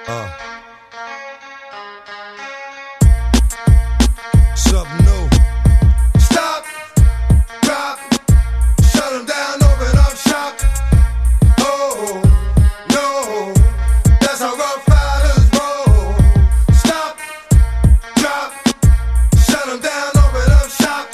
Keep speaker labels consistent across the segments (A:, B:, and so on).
A: Something new. Stop, drop, shut them down, open up shop. Oh, no, that's how Rough Riders roll. Stop, drop, shut them down, open up shop.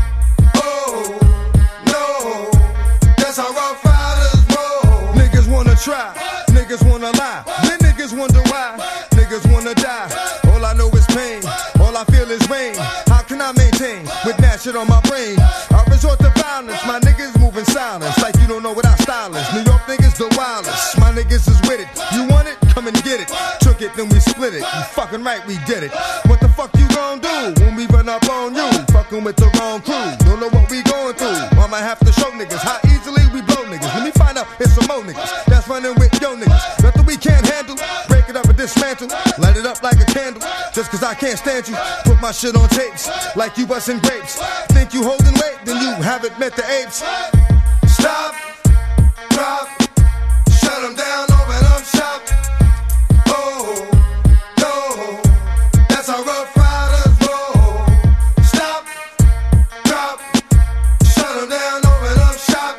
A: Oh, no, that's how Rough Riders roll. Niggas wanna try, niggas wanna lie, then niggas wonder why. Niggas wanna die, all I know is pain, all I feel is rain. How can I maintain with that shit on my brain? I resort to violence, my niggas moving silence like you don't know what our style is. New York niggas the wildest, my niggas is with it. You want it? Come and get it. Took it, then we split it. You fucking right, we did it. What the fuck you gon' do when we run up on you? Fucking with the wrong crew, don't know what we going through. I might have to show niggas how easily we blow niggas. Let me find out it's some more niggas that's running with yo niggas. Nothing we can't handle, break it up and dismantle. Light it up like a candle, just cause I can't stand you. Put my shit on tapes, like you bustin' grapes. Think you holding weight, then you haven't met the apes. Stop, drop, shut them down, open up shop. Oh, no, that's how Rough Riders roll. Stop, drop, shut them down, open up shop.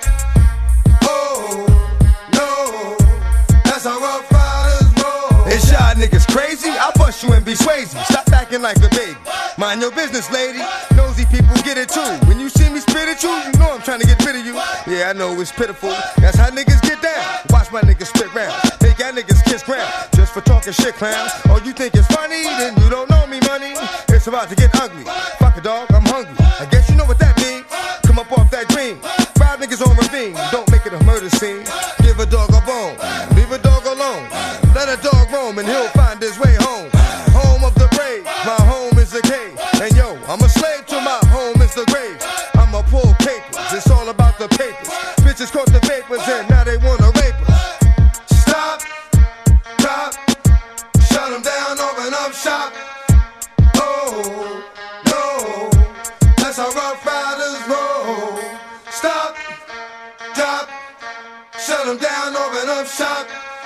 A: Oh, no, that's how Rough Riders roll. Is y'all niggas crazy? I'll bust you and be Swayze. Stop acting like a baby. Mind your business, lady. Nosy people get it too. When you see me spit at you, you know I'm trying to get rid of you. Yeah, I know it's pitiful. That's how niggas get down. Watch my niggas spit round. Make y'all niggas kiss ground. Just for talking shit, clowns. Oh, you think it's funny? Then you don't know me, money. It's about to get ugly. Fuck a dog, I'm hungry. I guess you know what that means. Come up off that dream. 5 niggas on ravine. Don't make it a murder scene. Give a dog a bone. Leave a dog alone. Let a dog roam and he'll find his way home. Home of the brave. My home is the cave. And yo, I'm a slave to my home is the grave. I'm a pull papers. It's all about the papers. Bitches caught the vapors and now they wanna rape us. Stop, drop, shut them down, open up shop. Oh, no, that's how Rough Riders roll. Stop, drop, shut them down, open up shop.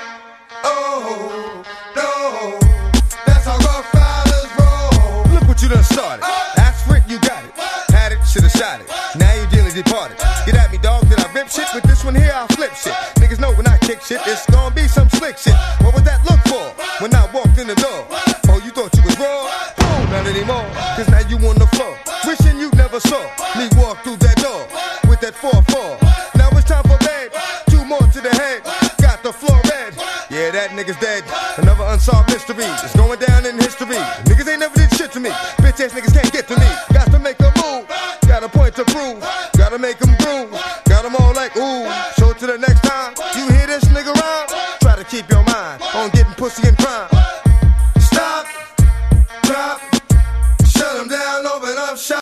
A: Oh, no, that's how Rough Riders roll. Look what you done started. Ask for it, you got it. Had it, should've shot it. Now you dearly departed. Get at me, dog, did I rip shit? With this one here, I'll flip shit. Niggas know when I kick shit, it's gonna be some slick shit. What would that look for when I walked in the door? Oh, you thought you was raw? Oh, not anymore, cause now you on the floor. Wishing you never saw me walk through that door with that 4-4. Now it's time for bed, 2 more to the head. Got the floor red. Yeah, that nigga's dead. Another unsolved mystery. It's going down in history. Niggas ain't never did shit to me. Bitch ass niggas can't get to me. Got to make a move. Got a point to prove. Gotta make them groove. Got them all like ooh. So to the next time you hear this nigga rhyme, try to keep your mind on getting pussy and crime. Stop, drop, shut them down, open up shop.